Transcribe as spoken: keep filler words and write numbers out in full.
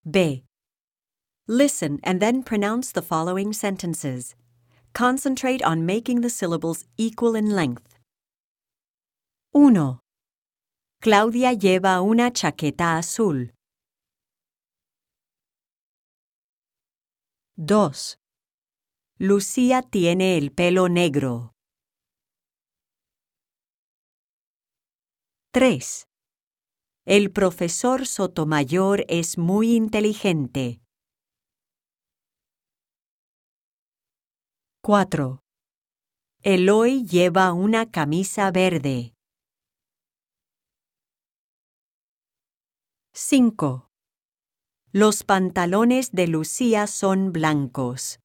B. Listen and then pronounce the following sentences. Concentrate on making the syllables equal in length. uno. Claudia lleva una chaqueta azul. dos. Lucía tiene el pelo negro. tres. El profesor Sotomayor es muy inteligente. cuatro. Eloy lleva una camisa verde. cinco. Los pantalones de Lucía son blancos.